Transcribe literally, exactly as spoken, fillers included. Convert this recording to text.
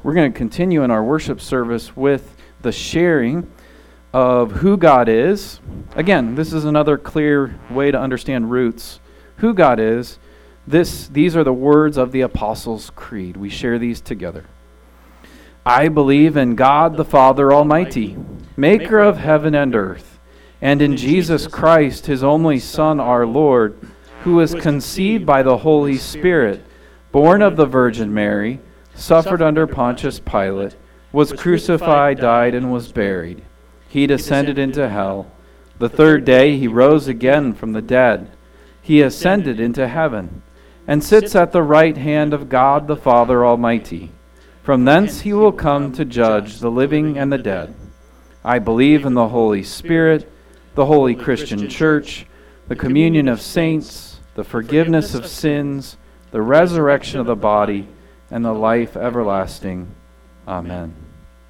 We're going to continue in our worship service with the sharing of who God is. Again, this is another clear way to understand roots. Who God is. This, these are the words of the Apostles' Creed. We share these together. I believe in God the Father Almighty, maker of heaven and earth, and in Jesus Christ, his only Son, our Lord, who was conceived by the Holy Spirit, born of the Virgin Mary, suffered under Pontius Pilate, was crucified, died, and was buried. He descended into hell. The third day he rose again from the dead. He ascended into heaven, and sits at the right hand of God the Father Almighty. From thence he will come to judge the living and the dead. I believe in the Holy Spirit, the holy Christian Church, the communion of saints, the forgiveness of sins, the resurrection of the body, and the life everlasting. Amen.